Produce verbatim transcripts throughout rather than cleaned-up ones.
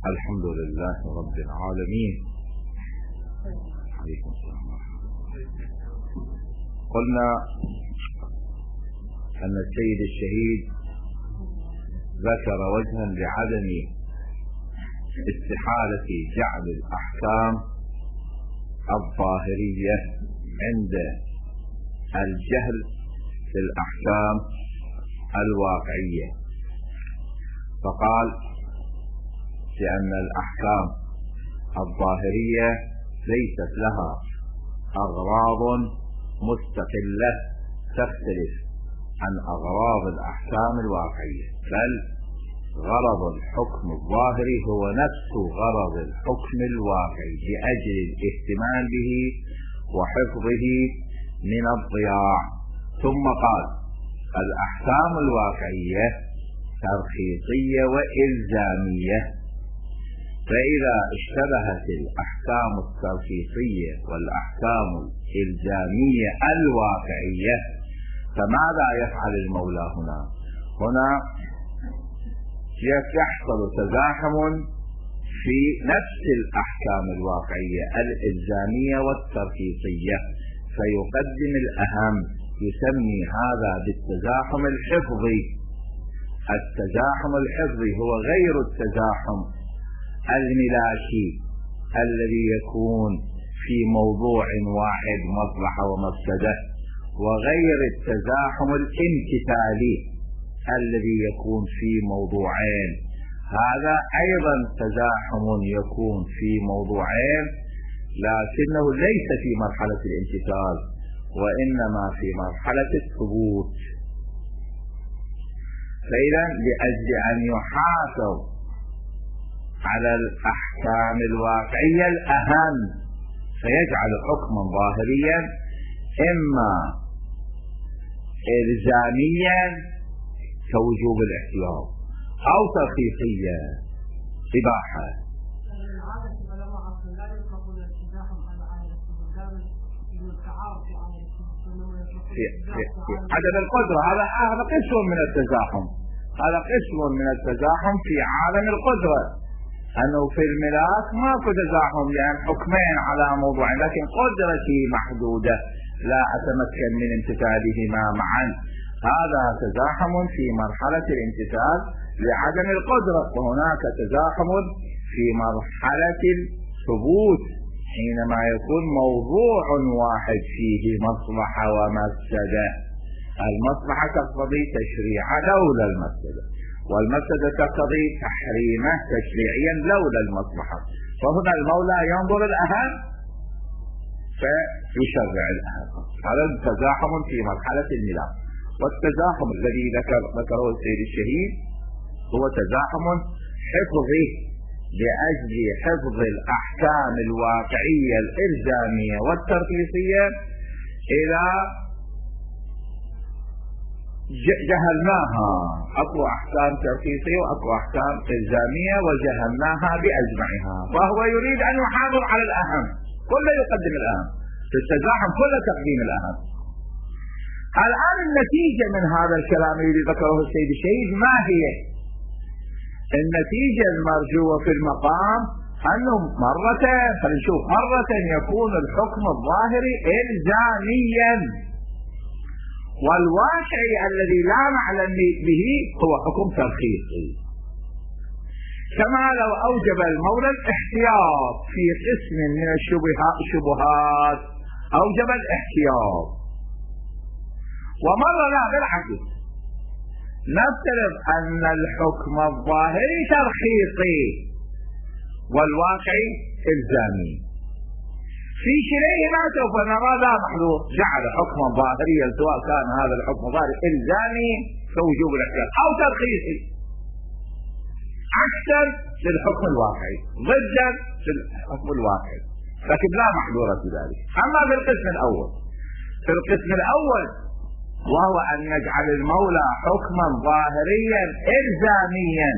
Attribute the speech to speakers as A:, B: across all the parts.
A: الحمد لله رب العالمين. عليكم السلام. قلنا أن السيد الشهيد ذكر وجها لعدم استحالة جعل الأحكام الظاهرية عند الجهل بالأحكام الواقعية، فقال لأن الأحكام الظاهرية ليست لها أغراض مستقلة تختلف عن أغراض الأحكام الواقعية، بل غرض الحكم الظاهري هو نفس غرض الحكم الواقعي لأجل الاهتمام به وحفظه من الضياع. ثم قال الأحكام الواقعية ترخيصية وإلزامية، فإذا اشتبهت الأحكام الترخيصية والأحكام الإلزامية الواقعية فماذا يفعل المولى هنا؟ هنا يحصل تزاحم في نفس الأحكام الواقعية الإلزامية والترخيصية، فيقدم الأهم، يسمي هذا بالتزاحم الحفظي. التزاحم الحفظي هو غير التزاحم الملاشي الذي يكون في موضوع واحد مصلحة ومفسدة، وغير التزاحم الامتثالي الذي يكون في موضوعين. هذا أيضا تزاحم يكون في موضوعين، لكنه ليس في مرحلة الامتثال وإنما في مرحلة الثبوت. فإذا لأجل أن يحافظ على الأحكام الواقعية الأهم فيجعل حكما ظاهريا إما إلزاميا كوجوب الاحتياط أو ترخيصيا إباحة. في, في, في عدم القدرة، هذا هذا قسم من التزاحم، هذا قسم من التزاحم في عالم القدرة، أنه في الملاك ماكو تزاحم لأن حكمين على موضوع، لكن قدرتي محدودة لا أتمكن من امتثالهما معا. هذا تزاحم في مرحلة الامتثال لعدم القدرة، وهناك تزاحم في مرحلة الثبوت حينما يكون موضوع واحد فيه مصلحة ومفسدة. المصلحة تقتضي تشريع لولا المفسدة، والمفسدة تقتضي تحريمه تشريعيا لولا المصلحة، فهنا المولى ينظر الأهم فيشرع الأهم. هذا التزاحم في مرحلة الملاك. والتزاحم الذي ذكر ذكره السيد الشهيد هو تزاحم حفظي لأجل حفظ الأحكام الواقعية الإلزامية والترخيصية إذا جهلناها. أكو أحكام ترخيصية وأكو أحكام إلزامية وجهلناها بأجمعها، وهو يريد أن يحافظ على الأهم، كله يقدم الأهم في التزاحم، كله تقديم الأهم. الآن النتيجة من هذا الكلام الذي ذكره السيد الشهيد ما هي؟ النتيجة المرجوة في المقام أنه مرة فلنشوف مرة يكون الحكم الظاهري إلزاميا، والواقعي الذي لا نعلم به هو حكم ترخيصي. كما لو أوجب المولى الاحتياط في قسم من الشبهات أوجب الاحتياط، ومرة لا بالعكس، نفترض أن الحكم الظاهري ترخيصي والواقعي إلزامي، في كليهما سوف نرى لا محظور جعل حكما ظاهريا سواء كان هذا الحكم ظاهري إلزامي كوجوب الاحتياط أو ترخيصي، عكسا للحكم الواقعي ضدا للحكم الواقعي، لكن لا محظور في ذلك. أما في القسم الأول، في القسم الأول وهو أن يجعل المولى حكما ظاهريا إلزاميا،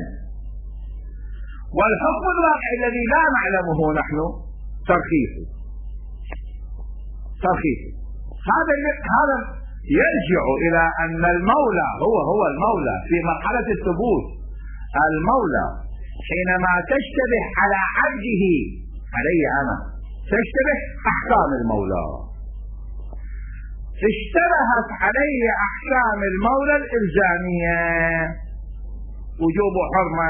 A: والحكم الواقعي الذي لا نعلمه نحن ترخيصي ترخيصي هذا هذا يرجع إلى أن المولى هو هو المولى في مرحلة الثبوت. المولى حينما تشتبه على عبده علي أنا تشتبه أحكام المولى. اشتبهت علي أحكام المولى الإلزامية وجوب حرمة،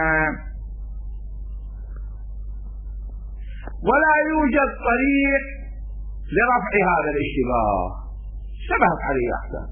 A: ولا يوجد طريق لرفع هذا الاشتباه، اشتبهت عليه أحكام،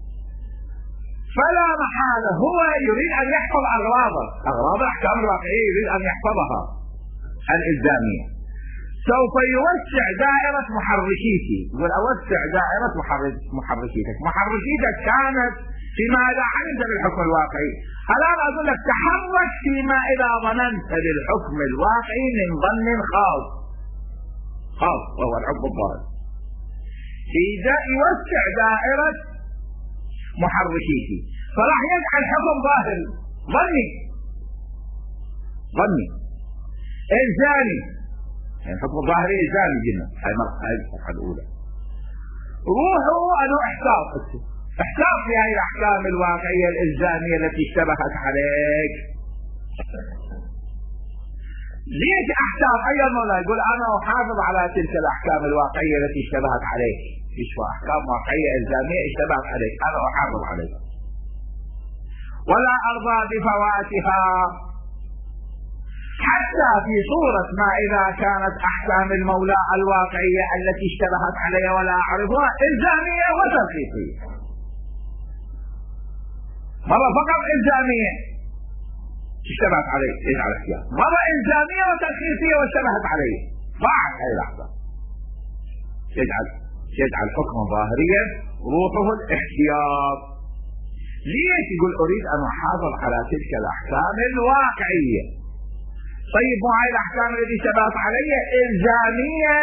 A: فلا محالة هو يريد أن يحفظ أغراضه، أغراض الأحكام الواقعية يريد أن يحفظها الإلزامية. سوف يوسع دائرة محركيتي، يقول أوسع دائرة محركيتك. محركيتك كانت فيما إذا علمت بالحكم الواقعي، الآن أقول لك تحرك فيما إذا ظننت بالحكم الواقعي من ظن خاص خاص وهو الحكم الظاهر. إذا يوسع دائرة محركيتي فراح يجعل حكم ظاهر ظني ظني إلزامي، يعني الحكم الظاهري إلزامي جدا. هاي المرحلة الأولى. روحوا أنه إحساس إحساس في هذه الأحكام الواقعية الإلزامية التي اشتبهت عليك. ليش أحكام؟ أي المولى يقول أنا أحافظ على تلك الأحكام الواقعية التي اشتبهت عليك. يشوى أحكام واقعية إلزامية اشتبهت عليك، أنا أحافظ عليها ولا أرضى بفواتها، حتى في صورة ما إذا كانت أحكام المولى الواقعية التي اشتبهت علي ولا أعرفها إلزامية وترخيصية. مرة فقط إلزامية اشتبهت علي يجعل احتياط، مرة إلزامية وترخيصية واشتبهت علي ضاعت هذه الأحكام، يجعل يجعل حكما ظاهريا روحه الاحتياط. ليش؟ يقول أريد أن أحافظ على تلك الأحكام الواقعية. طيب مو هاي الأحكام التي اشتبهت علي إلزامية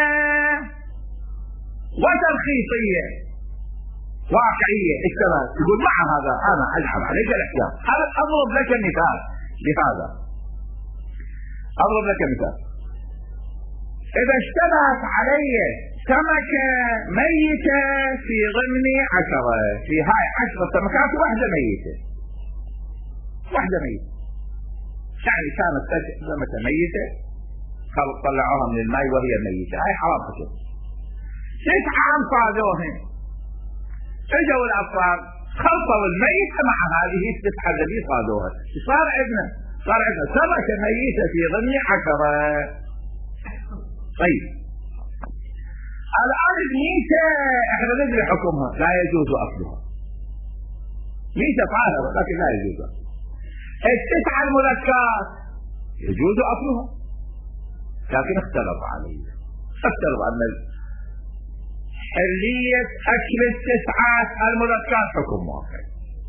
A: وترخيصية واقعية اشتبهت، يقول مع هذا أنا أجعل عليك الاحتياط. هذا أضرب لك مثال لهذا، أضرب لك مثال. إذا اشتبهت علي سمكة ميتة في ضمن عشرة، في هاي عشرة سمكات واحدة ميتة، واحدة ميتة، يعني كانت سمكة ميتة طلعوها من الماء وهي ميتة، هاي حرام حكم. تسعة عام صادوهن، اجوا الأطفال خلطوا الميت مع هذه التسعة الذي صادوها، صار عندنا صار عندنا سمكة ميتة في ضمن عشرة. طيب الآن الميتة احنا ندري حكمها لا يجوز أكلها، ميتة طاهرة لكن لا يجوز أكلها. التسعة المذكرات يجوز أكلها، لكن اختلف عليه، اختلف أن حلية أكل التسعات المذكرات حكم واقعي،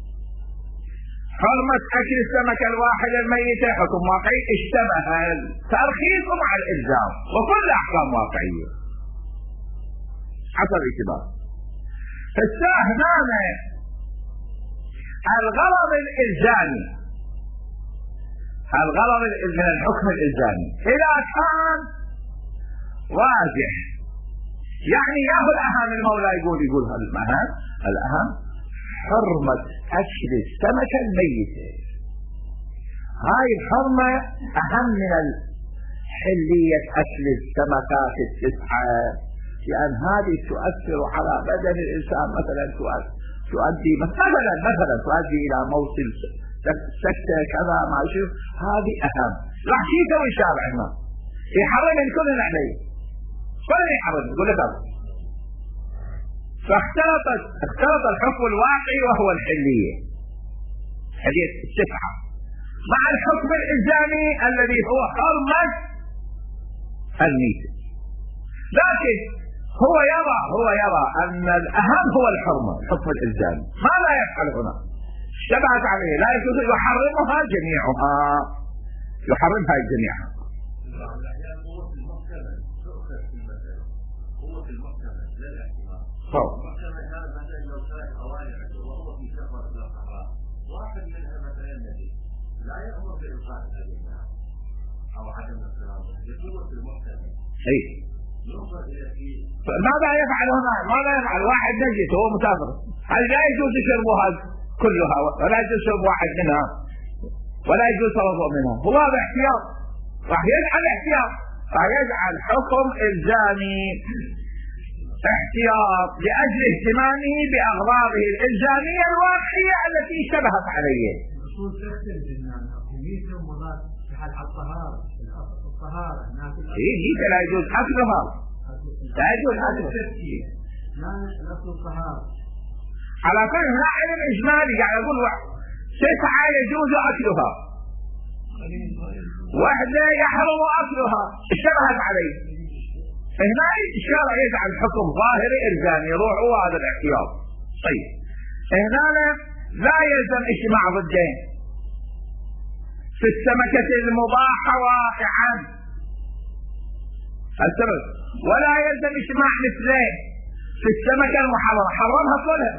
A: حرمة أكل السمكة الواحدة الميتة حكم واقعي. اشتبه الترخيص مع الإلزام وكل أحكام واقعية حصل اشتباه. فالساهمة الغرض الإلزامي، الغرض من الحكم الإلزامي إذا كان واضح، يعني ياخذ أهم المولى يقول يقول الأهم الأهم حرمة أكل السمكة الميتة، هاي الحرمة أهم من حلية أكل السمكات التسعة، لأن هذه تؤثر على بدن الإنسان، مثلا تؤدي مثلا مثلا تؤدي إلى موت سكتة كذا ما يشوف، هذه أهم. راح شي يسوي الشارع هنا يحرم الكل عليه، كل يحرم يقول لك هذا. فاختلطت اختلط الحكم الواقعي وهو الحلية، حلية التسعة، مع الحكم الإلزامي الذي هو حرمة الميتة. لكن هو يرى هو يرى أن الأهم هو الحرمة، الحكم الإلزامي. ماذا يفعل هنا؟ اشتبهت عليه، لا يجوز يحرمها جميعها، يحرمها جميعها. طبعا واحد منها مثلا النبي لا يأمر بإلقاء الأدلة أو عدم الصراط لقوة المحتمل. أي. ماذا يفعل هنا؟ ماذا يفعل؟ واحد نجس هو مسافر، هل لا يجوز شربها كلها ولا يجوز شرب واحد منها؟ ولا يجوز الوضوء منها، هو باحتياط راح يجعل احتياط، راح يجعل حكم الزامي احتياط لاجل اهتمامه باغراضه الالزاميه الواقعيه التي اشتبهت عليه.
B: الرسول تختلف ان حكميته ومضاد على الطهاره، الطهاره
A: هي لا يجوز اكلها، لا يجوز اكلها.
B: لا الاصل الطهاره.
A: على كل هنا علم اجمالي قاعد اقول تسعه يجوز اكلها، واحده يحرم اكلها اشتبهت عليه. هنا الشارع يجعل حكم ظاهري الزامي، يروح هو هذا الاحتياط. طيب هنا لا يلزم اجتماع ضدين في السمكة المباحة واقعا السبب، ولا يلزم اجتماع مثلين في السمكة المحرمة، حرمها كلها.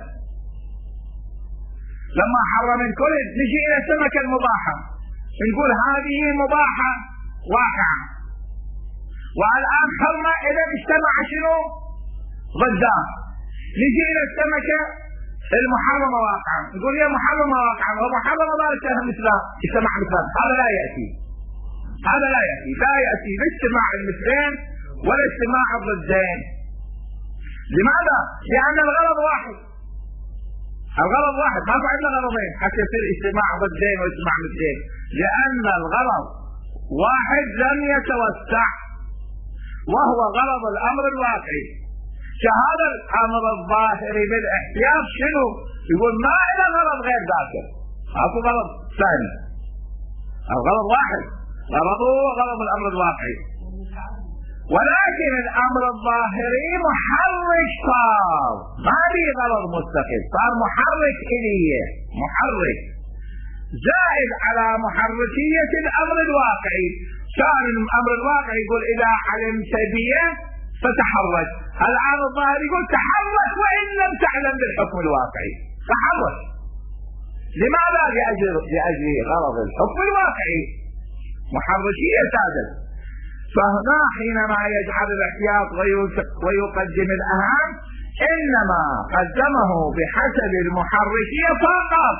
A: لما حرم الكل نجي الى السمكة المباحة نقول هذه مباحة واقعا، والآن حرمة إذا اجتمع شنو ضدها. نجي إلى السمكة المحرمة واقعا نقول هي محرمة واقعا ومحرمة لا مثلها اجتمع مثلها، هذا لا يأتي، هذا لا يأتي، لا يأتي باجتماع المثلين ولا اجتماع الضدين. لماذا؟ لأن الغرض واحد، الغرض واحد، ما في عندنا غرضين حتى يصير اجتماع ضدين واجتماع مثلين، لأن الغرض واحد لم يتوسع وهو غرض الأمر الواقعي. كهذا الأمر الظاهري بالاحتياط شنو؟ يقول ما إلى غرض غير ذاك، أكو غرض ثاني، الغرض واحد غرضه غرض الأمر الواقعي، ولكن الأمر الظاهري محرك صار، ما لي غرض مستقل، صار محرك إليه، محرك زائد على محركية الأمر الواقعي. كان الأمر الواقعي يقول إذا علمت بي فتحرك، الآن الظاهر يقول تحرك وإن لم تعلم بالحكم الواقعي، تحرك. لماذا؟ لأجل لأجل غرض الحكم الواقعي، محركية سادة. فهنا حينما يجعل الاحتياط ويقدم الأهم إنما قدمه بحسب المحركية فقط.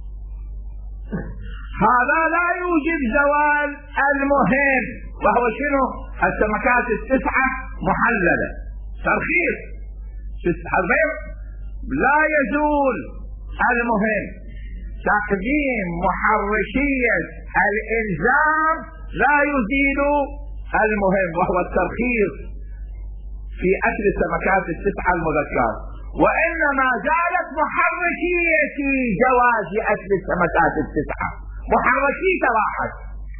A: هذا لا يوجب زوال المهم، وهو شنو؟ السمكات التسعة محللة ترخيص لا يزول المهم. تقديم محركية الإلزام لا يزيل المهم وهو الترخيص في أكل السمكات التسعة المذكرة، وإنما زالت محركية جواز أكل السمكات التسعة، محركية واحد،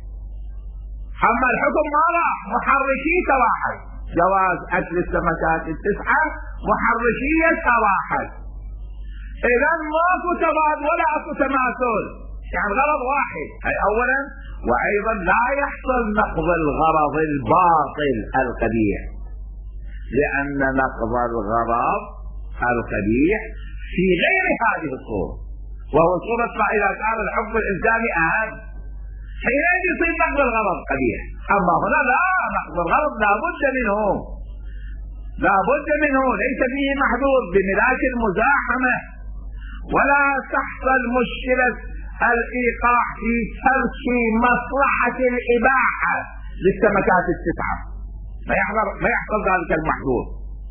A: أما الحكم ما راح، محركية واحد، جواز أكل السمكات التسعة محركية واحد. إذا ماكو تضاد ولا اكو تماثل، يعني غرض واحد. أي أولا وأيضا لا يحصل نقض الغرض الباطل القبيح، لأن نقض الغرض القبيح في غير هذه الصورة، وهو صورة ما إذا كان الحكم الإلزامي أهم حينئذ يصير نقض الغرض قبيح. أما هنا لا، نقض الغرض لا بد منه، لا بد منه، ليس فيه محدود بملاك المزاحمة، ولا تحصل مشكلة الإيقاع في ترك مصلحة الإباحة للسمكات التسعة، ما يحصل ما يحصل ذلك المحدود،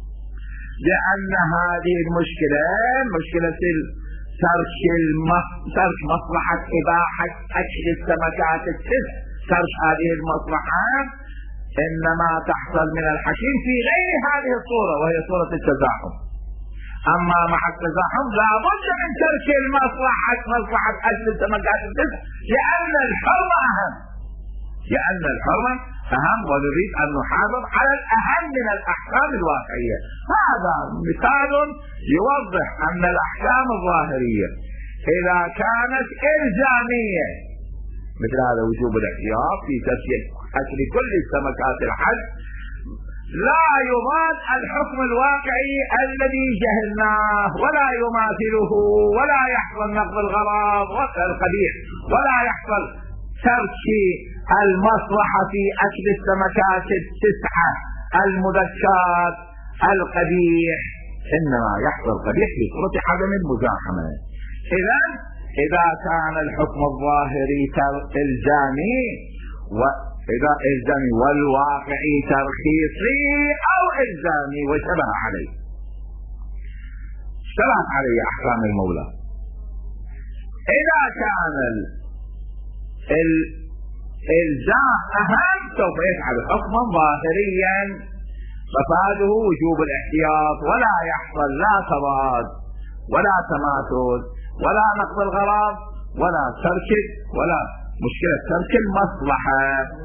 A: لأن هذه المشكلة مشكلة ترك ترك مصلحة إباحة أكل السمكات التسع، ترك هذه المصلحة إنما تحصل من الحكيم في غير هذه الصورة وهي صورة التزاحم. أما مع التزاحم لا بد من ترك المصلحة مصلحة أكل السمكات التسع، لأن الحرمة أهم، لأن الحرمة أهم، ونريد أن نحافظ على الأهم من الأحكام الواقعية. هذا مثال يوضح أن الأحكام الظاهرية إذا كانت إلزامية مثل هذا وجوب الاحتياط في ترك أكل كل السمكات الحج، لا يضاد الحكم الواقعي الذي جهلناه، ولا يماثله، ولا يحصل نقض الغرض والقبيح، ولا يحصل ترك المصلحة في أكل السمكات التسعة المذكرات القبيح، إنما يحصل قبيح في صورة عدم المزاحمة. إذن إذا كان الحكم الظاهري إلزامي وإذا إلزامي والواقعي ترخيصي أو إلزامي وشبه عليه، اشتبهت عليه أحكام المولى. إذا كان الإلزام أهم سوف يجعل حكما ظاهريا مفاده وجوب الاحتياط، ولا يحصل لا تضاد ولا تماثل ولا نقض الغرض ولا ترك ولا مشكلة ترك المصلحة.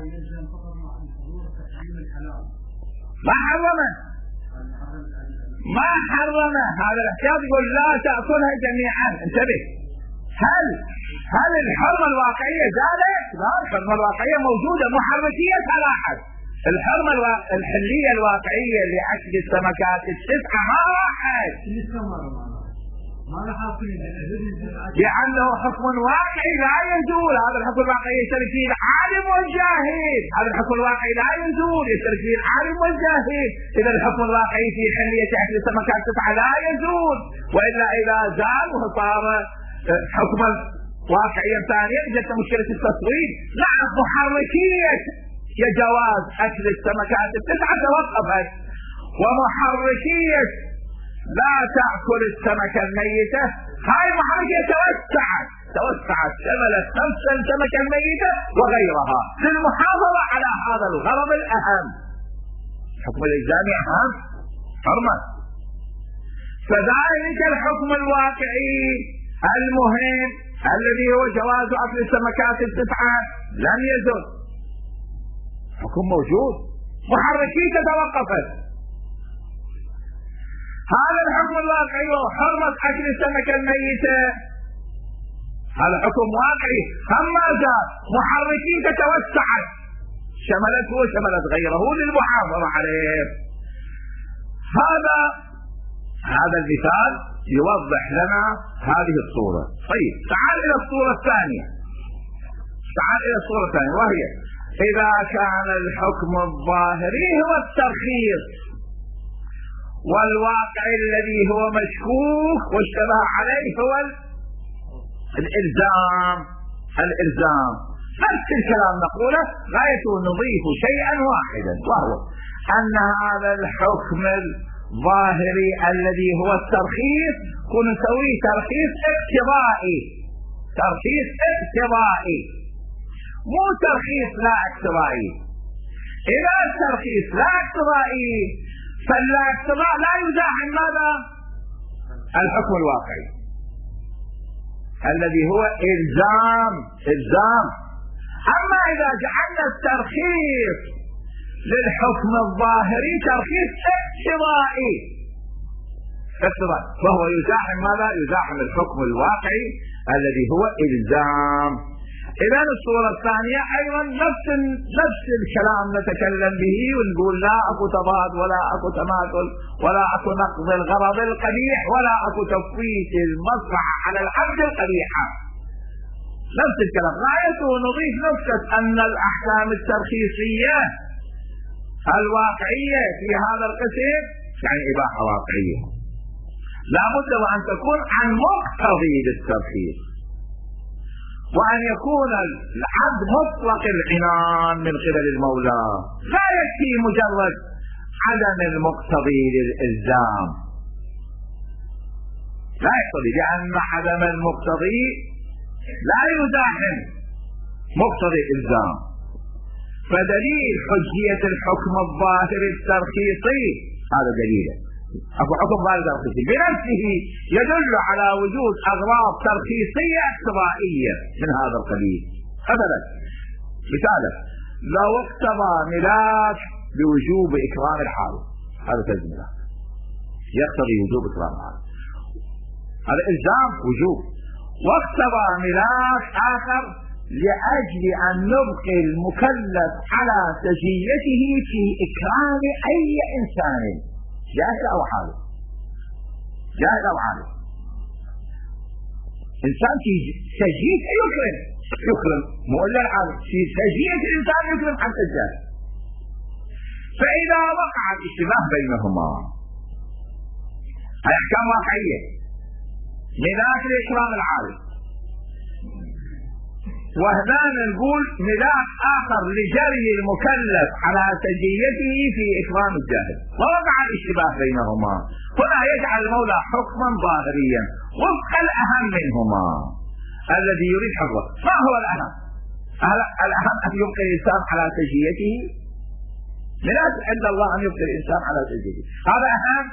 A: ما حرمه ما حرمه هذا الاحتياط، يقول لا تأكلها جميعا. انتبه، هل هل الحرمة الواقعية زادت؟ لا، الحرمة الواقعية موجودة، محركية على أحد. الحرمة الوا... الحلية الواقعية لأكل السمكات التسعة ما راحت، لأنه حكم واقعي لا يزول. هذا الحكم الواقعي يشترك فيه العالم والجاهل، هذا الحكم الواقعي لا يزول، يشترك فيه العالم والجاهل. إذا الحكم الواقعي في حلية أكل السمكات التسعة لا يزول، وإلا إذا زال وصار حكما واقعيا ثانيا جت مشكلة التصوير. نعم، محركية يا جواز أكل السمكات التسعة توقفت، ومحركية لا تأكل السمكة الميتة هاي محركية توسعت توسعت شملت خمس السمكة الميتة وغيرها للمحافظة على هذا الغرض الأهم. الحكم الإلزامي أهم حرمة. فذلك الحكم الواقعي المهم الذي هو جواز أكل السمكات التسعة لم يزل، حكم موجود، محركيته توقفت. هذا الحكم الواقعي وحرمة أكل السمكة الميتة هذا حكم واقعي، أما زاد محركيته توسعت شملته وشملت غيره للمحافظة عليه. هذا هذا المثال يوضح لنا هذه الصورة. طيب، تعال إلى الصورة الثانية تعال إلى الصورة الثانية وهي إذا كان الحكم الظاهري هو الترخيص والواقع الذي هو مشكوك واشتبه عليه هو الإلزام الإلزام نفس الكلام نقوله، غاية نضيف شيئا واحدا، وهو أن هذا الحكم الظاهري الذي هو الترخيص كن نسويه ترخيص اقتضائي ترخيص اقتضائي مو ترخيص لا اقتضائي. إذا الترخيص لا اقتضائي فلا اقتضاء لا يزاحم ماذا؟ الحكم الواقعي الذي هو إلزام إلزام. أما إذا جعلنا الترخيص للحكم الظاهري ترخيص اقتضائي اقتضائي فهو يزاحم ماذا؟ يزاحم الحكم الواقعي الذي هو إلزام. إذا الصورة الثانية أيضا نفس نفس الكلام نتكلم به ونقول لا أكو تضاد ولا أكو تماثل ولا أكو نقض الغرض القبيح ولا أكو تفويت المصلحة على العبد القبيحة. نفس الكلام غايته نضيف نقطة أن الأحكام الترخيصية الواقعية في هذا القسم يعني إباحة واقعية، لا بد وأن تكون عن مقتضي للترخيص، وأن يكون العبد مطلق العنان من قبل المولى، لا يكفي مجرد عدم المقتضي للإلزام، لا يقتضي، لأن عدم المقتضي لا يزاحم مقتضي الإلزام. فدليل حجية الحكم الظاهر الترخيصي هذا دليله، أكو حكم ظاهر ترخيصي بنفسه يدل على وجود أغراض ترخيصية اقتضائية من هذا القبيل. مثلا مثالا لو اقتضى ملاك بوجوب إكرام الحال، هذا تلزم ملاك يقتضي وجوب إكرام الحال، هذا إلزام وجوب. واقتضى ملاك آخر لأجل أن نبقي المكلف على سجيته في إكرام أي إنسان جاهل أو عالم، جاهل أو عالم، إنسان في سجيته يكرم يكرم مو إلا العالم، في سجية الإنسان يكرم حتى الجاهل. فإذا وقع الاشتباه بينهما هي أحكام واقعية، ملاك لإكرام العالم وهنا نقول ملاك آخر لجري المكلف على سجيته في إكرام الجاهل، ووقع الاشتباه بينهما. هنا يجعل المولى حكما ظاهريا وفق الأهم منهما الذي يريد حفظه. ما هو الأهم؟ الأهم أن يبقي الإنسان على سجيته؟ لا عند الله أن يبقي الإنسان على سجيته، هذا أهم.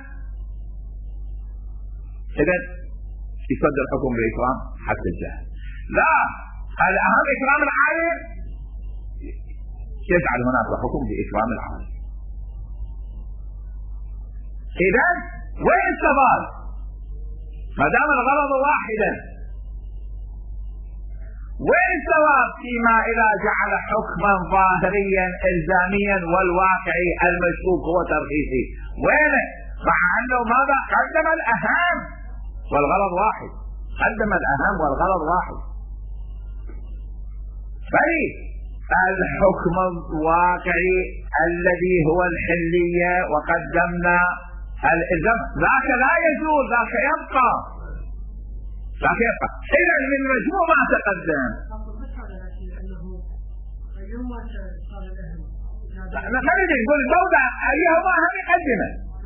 A: إذا يصدر الحكم بإكرام حتى الجاهل. لا، الأهم إكرام العالم، يجعل هناك حكم بإكرام العالم. إذا وين الثبات؟ ما دام الغرض واحدا، وين الثواب فيما إذا جعل حكما ظاهريا إلزاميا والواقعي المشكوك هو ترخيصي؟ وين؟ مع أنه ماذا قدم الأهم والغرض واحد، قدم الأهم والغرض واحد. فريق الحكم الواقعي الذي هو الحلية وقدمنا الإلزام، ذاك لا يجوز، ذاك يبقى، ذاك يبقى. إذا من مجموع ما تقدم خلينا نقول الموضع أيهما هم يقدمه.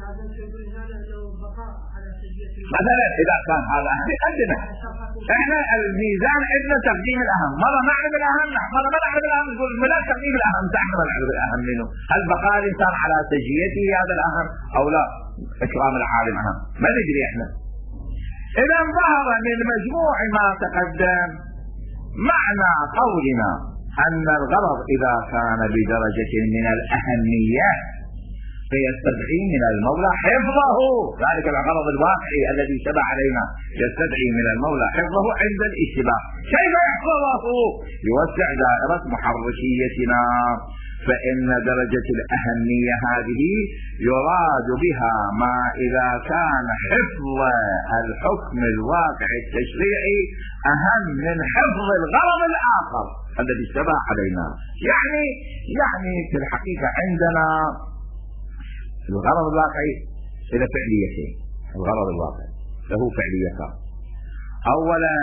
A: مثلا إذا كان هذا أهم يقدمه، إحنا الميزان عندنا تقديم الأهم، مرة نعرف الأهم، مرة ما نعرف الأهم، نقول لا تقديم الأهم، نحن ما نعرف الأهم منه، هل بقاء الإنسان على سجيته هذا الأهم أو لا؟ إكرام العالم أهم، ما ندري إحنا. إذا ظهر من مجموع ما تقدم معنى قولنا أن الغرض إذا كان بدرجة من الأهمية فيستدعي من المولى حفظه، ذلك الغرض الواقعي الذي شبع علينا يستدعي من المولى حفظه عند الاشتباه. كيف يحفظه؟ يوسع دائرة محرشيتنا، فإن درجة الأهمية هذه يراد بها ما إذا كان حفظ الحكم الواقعي التشريعي أهم من حفظ الغرض الآخر الذي اشتبه علينا. يعني يعني في الحقيقة عندنا الغرض الواقعي إلى فعليتين. الغرض الواقعي له فعليتان. أولا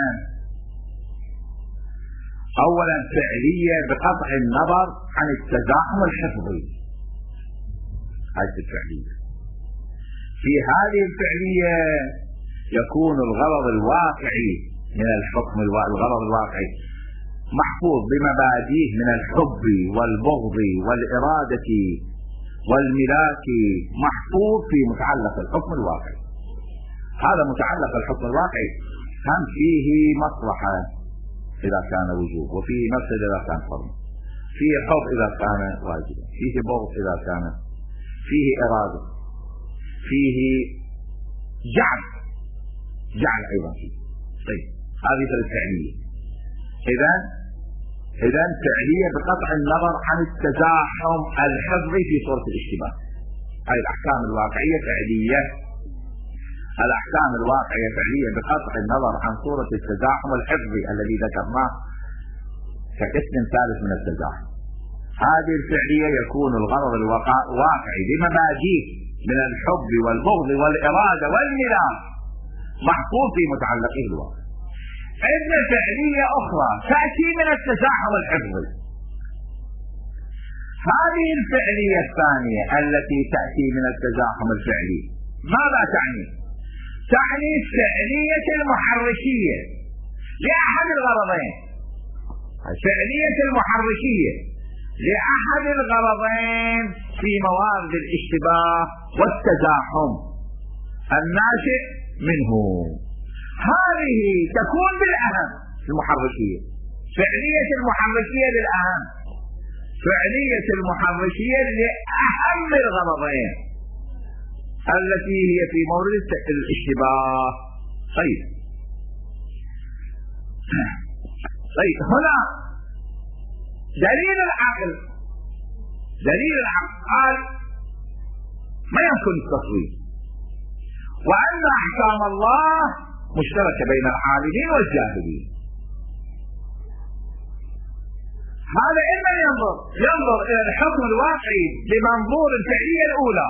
A: أولا فعلية بقطع النظر عن التزاحم الحفظي، هذه الفعلية. في هذه الفعلية يكون الغرض الواقعي من الحكم الغرض الواقعي محفوظ بمبادئه من الحب والبغض والإرادة والملاك، محفوظ في متعلق الحكم الواقعي. هذا متعلق الحكم الواقعي هم فيه مصلحة إذا كان وجوب، وفيه مفسد إذا كان حرم، فيه حب إذا كان واجبا، فيه بغض إذا كان، فيه إرادة، فيه جعل جعل أيضا فيه. طيب هذه الفعلية. إذا إذا فعلية بقطع النظر عن التزاحم الحفظي في صورة الاشتباه. هذه الأحكام الواقعية فعلية، الأحكام الواقعية فعلية بقطع النظر عن صورة التزاحم الحفظي الذي ذكرناه كقسم ثالث من التزاحم. هذه الفعلية يكون الغرض الواقعي بمبادئه من الحب والبغض والإرادة والملاك محفوظ في متعلقه الواقع. عندنا فعلية أخرى تأتي من التزاحم الحفظي. هذه الفعلية الثانية التي تأتي من التزاحم الفعلي ماذا تعني؟ تعني الفعلية المحرشية لأحد الغرضين. الفعلية المحرشية لأحد الغرضين في موارد الاشتباه والتزاحم الناشئ منه. هذه تكون بالأهم المحرشية، فعلية المحرشية للأهم، فعلية المحرشية لأهم الغرضين التي هي في مورد الاشتباه. طيب طيب هنا دليل العقل، دليل العقل قال ما يمكن التصوير، وأن أحكام الله مشتركة بين العالمين والجاهلين. هذا إما ينظر ينظر إلى الحكم الواقعي بمنظور الفعلية الأولى،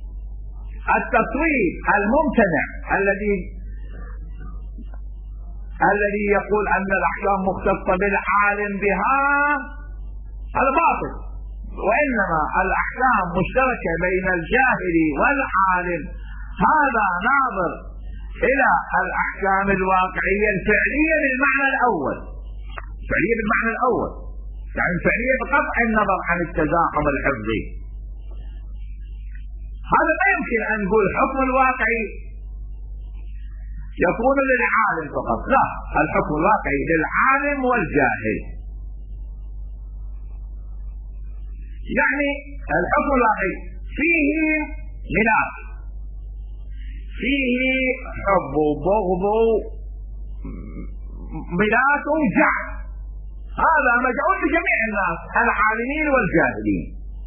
A: التصوير الممتنع الذي الذي يقول أن الأحكام مختصة بالعالم بها هذا باطل، وإنما الأحكام مشتركة بين الجاهل والعالم. هذا ناظر إلى الأحكام الواقعية الفعلية بالمعنى الأول، فعلية بالمعنى الأول يعني فعلية بقطع النظر عن التزاحم الحفظي. هذا لا يمكن أن نقول الحكم الواقعي يكون للعالم فقط، لا، الحكم الواقعي للعالم والجاهل. يعني الحكم الواقعي فيه ملاك، فيه حب وبغض ملاك وجعل، هذا مجعول لجميع الناس العالمين والجاهلين.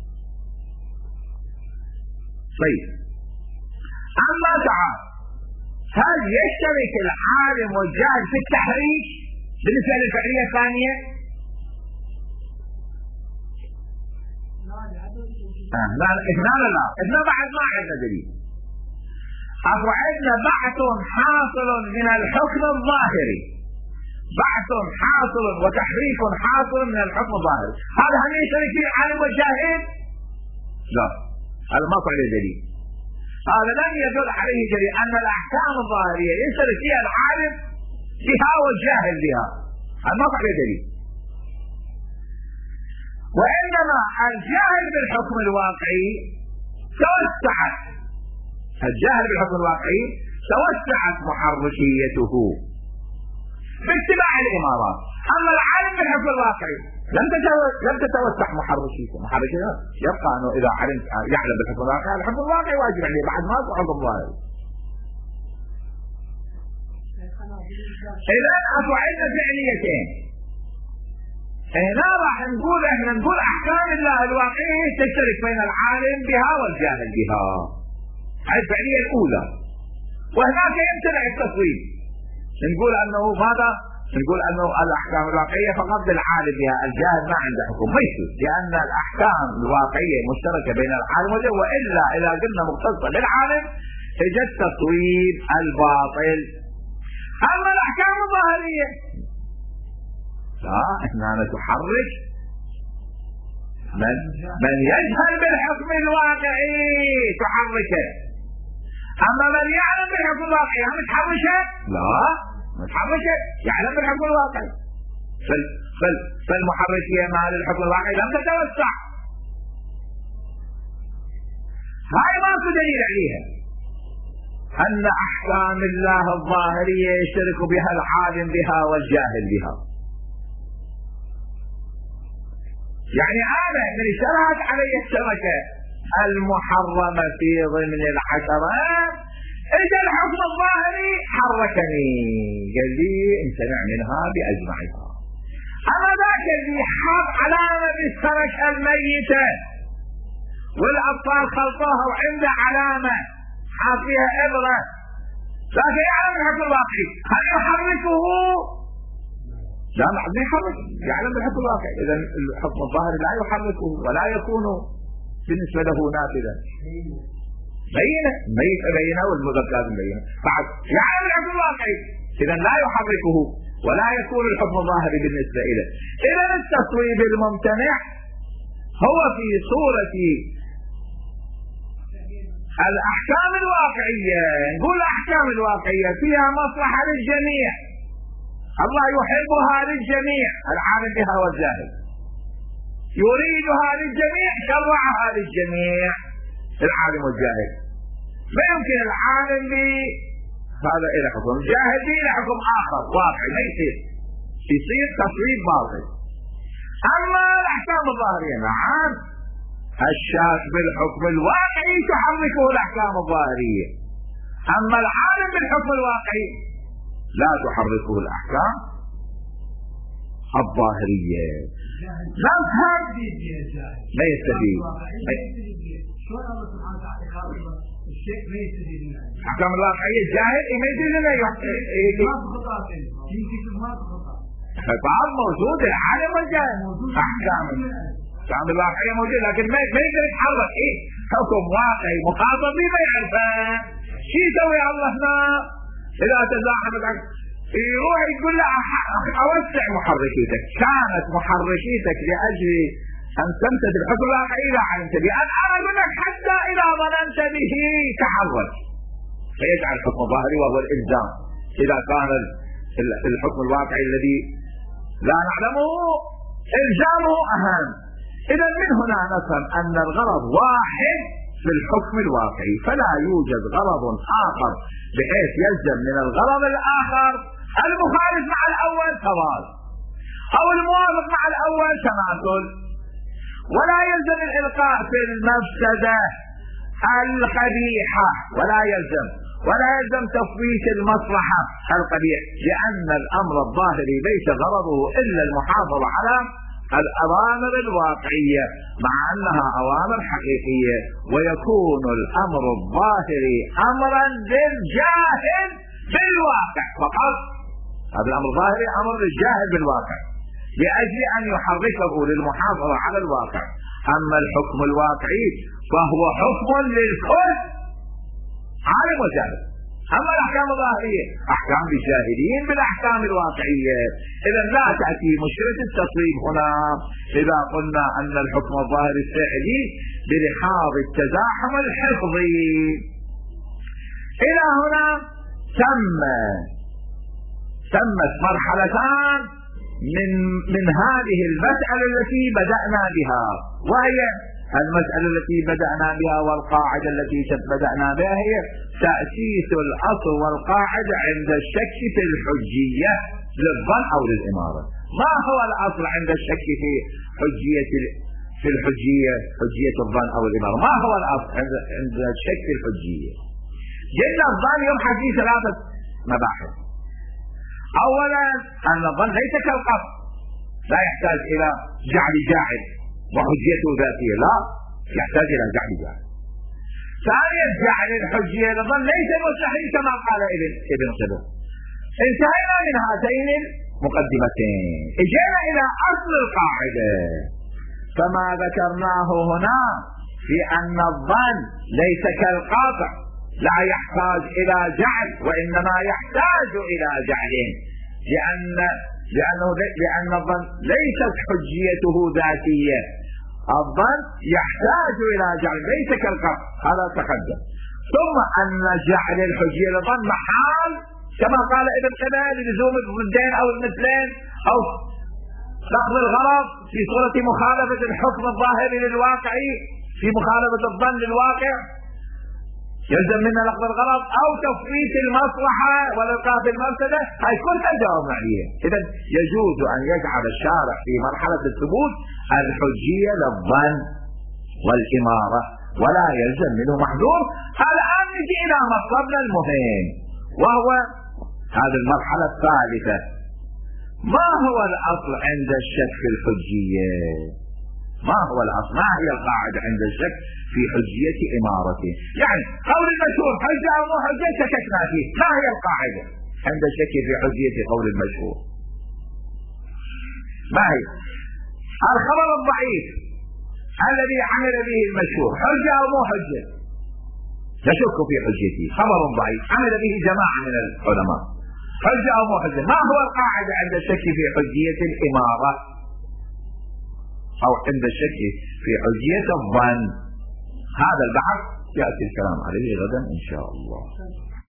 A: طيب، أما تعال، هل يشترك العالم والجاهل في التحريش بالنسبة للفعلية الثانية؟ آه لا لا إحنا لا لا إحنا بعد ما عندنا دليل. أكو عندنا بحث حاصل من الحكم الظاهري، بحث حاصل وتحريف حاصل من الحكم الظاهري، هذا هل يشترك فيه العالم والجاهل؟ لا، هذا ما عليه دليل. هذا لم يدل عليه دليل أن الأحكام الظاهرية يشترك فيها العالم بها والجاهل بها، هذا ما عليه دليل. وإنما الجاهل بالحكم الواقعي توسعت، الجاهل بالحكم الواقعي توسعت محرشيته باتباع الإمارات. أما العالم بالحكم الواقعي لم لم تتوسع محرشيته، محرشيته يبقى أنه إذا علم يعلم بالحكم الواقعي الحكم الواقعي واجب عليه بعد ما يكون حكم ظاهري. إذا أكو عندنا فعليتين، هنا راح نقول احنا نقول احكام الله الواقعية تشترك بين العالم بها والجاهل بها، هذه الفعلية الاولى. وهناك يمتنع التصويب، نقول انه ماذا؟ نقول انه الاحكام الواقعية فقط للعالم بها، الجاهل ما عنده حكم، ما يصير، لان الاحكام الواقعية مشتركة بين العالم والجاهل، والا اذا قلنا مختصة للعالم اجى التصويب الباطل. اما الاحكام الظاهرية لا، احنا نتحرك من من يجهل بالحكم الواقعي تحركه، اما من يعلم بالحكم الواقعي هم تحركه؟ لا، متحركه يعلم بالحكم الواقعي. فال فال فالمحركيه مال الحكم الواقعي لم تتوسع، هاي ماكو دليل عليها ان احكام الله الظاهريه يشترك بها العالم بها والجاهل بها. يعني أنا من اشتركت علي الشركة المحرمة في ضمن العشرة، إذا الحكم الظاهري حركني قال لي امتنع منها بأجمعها. أما ذاك اللي حاط علامة بالسركة الميتة والأطفال خلطوها وعنده علامة حاط فيها إبرة، ذاك يعلم الحكم الواقعي، هل يحركه؟ لا، ما حد يحرك، يعلم بالحكم الواقعي. اذا الحكم الظاهري لا يحركه ولا يكون بالنسبه له نافذا بينه بينه والمذكرات بينه، بعد يعلم الحكم الواقعي، اذا لا يحركه ولا يكون الحكم الظاهري بالنسبه اليه. اذا التصويب الممتنع هو في صوره الاحكام الواقعيه. نقول الاحكام الواقعيه فيها مصلحه للجميع، الله يحبها للجميع، العالم بها والجاهل يريدها للجميع، شرعها للجميع، العالم والجاهل. ما يمكن العالم بهذا إلى حكم، الجاهل به إلى حكم آخر واقعي، ما يصير، يصير تصويب باطل. أما الأحكام الظاهرية نعم، الشاك بالحكم الواقعي تحركه الأحكام الظاهرية، أما العالم بالحكم الواقعي لا تحركه الأحكام الظاهرية. لا تفهم، لا يستفيد.
B: شلون الله سبحانه وتعالى يخاطب الشيء ما يستفيد منه؟
A: الأحكام الواقعية الجاهل ما يستفيد منه،
B: ما بخطأ يمكن ما بخطأ.
A: خطأ موجود، العالم والجاهل أحكام الأحكام الواقعية موجود، لكن ما ما يقدر يتحرك. إيه حكم واقعي مخاطب به ما يعرفه، شو يسوي الله هنا؟ إذا تزاحمت يروح يقول له اوسع محركيتك. كانت محركيتك لاجل ان تمتد الحكم الواقعي لا علمت به، انا اقول لك حتى اذا ظننت به تحرك، فيجعل الحكم الظاهري وهو الالزام اذا كان الحكم الواقعي الذي لا نعلمه الزامه اهم. اذا من هنا نفهم ان الغرض واحد في الحكم الواقعي، فلا يوجد غرض اخر بحيث يلزم من الغرض الاخر المخالف مع الاول تضاد او الموافق مع الاول تماثل، ولا يلزم الالقاء في المفسدة القبيحة، ولا يلزم ولا يلزم تفويت المصلحة القبيح، لان الامر الظاهري ليس غرضه الا المحافظة على الأوامر الواقعية مع أنها أوامر حقيقية، ويكون الأمر الظاهري أمرا للجاهل بالواقع فقط. هذا الأمر الظاهري أمر للجاهل بالواقع لأجل أن يحركه للمحافظة على الواقع. أما الحكم الواقعي فهو حكم للكل عالم وجاهل. أما الأحكام الظاهرية أحكام للجاهلين بالأحكام الواقعية. إذا لا تأتي مشكلة التصويب هنا إذا قلنا أن الحكم الظاهري الفعلي بلحاظ التزاحم الحفظي. إلى هنا تم تمت مرحلتان من من هذه المسألة التي بدأنا بها، وهي المسألة التي بدأنا بها والقاعدة التي بدأنا بها هي تأسيس الأصل والقاعدة عند الشك في الحجية للظن أو للإمارة. ما هو الأصل عند الشك في حجية في الحجية حجية الظن أو الإمارة؟ ما هو الأصل عند الشك في الحجية؟ جئنا الظن يبحث فيه ثلاثة مباحث. أولا أن الظن ليس كالقطع، لا يحتاج إلى جعل جاعل وحجيته ذاتية، لا يحتاج إلى جعل جاعل. ثانيا جعل الحجية للظن ليس مستحيل كما قال ابن ابن خلدون. انتهينا من هاتين المقدمتين، اجينا إلى أصل القاعدة، فما ذكرناه هنا في أن الظن ليس كالقاطع لا يحتاج إلى جعل وإنما يحتاج إلى جعل، لأن لأنه لأن الظن ليست حجيته ذاتية، الظن يحتاج إلى جعل ليس كالقطع، هذا تقدم. ثم أن جعل الحجية للظن محال كما قال ابن خلال لزوم الضدين أو المثلين أو نقض الغرض في صورة مخالفة الحكم الظاهري للواقعي في مخالفة الظن للواقع، يلزم منا نقض الغرض أو تفويت المصلحة والإلقاء في المفسدة، هاي كلها جاوبنا عليها. إذا يجوز أن يجعل الشارع في مرحلة الثبوت الحجية للظن والإمارة ولا يلزم منه محذور. الآن نجي إلى مطلبنا المهم وهو هذه المرحلة الثالثة. ما هو الأصل عند الشك في الحجية؟ ما هو الأصل؟ ما هي القاعدة عند الشك في حجية إمارته؟ يعني قول المشهور حجة أو مو حجة شككنا فيه، ما هي القاعدة عند الشك في حجية قول المشهور؟ ما هي؟ الخبر الضعيف الذي عمل به المشهور حجة أو مو حجة؟ نشك في حجته، خبر ضعيف عمل به جماعة من العلماء، حجة أو مو حجة؟ ما هو القاعدة عند الشك في حجية الإمارة أو عند الشك في حجية الظن؟ هذا البحث يأتي الكلام عليه غدا إن شاء الله.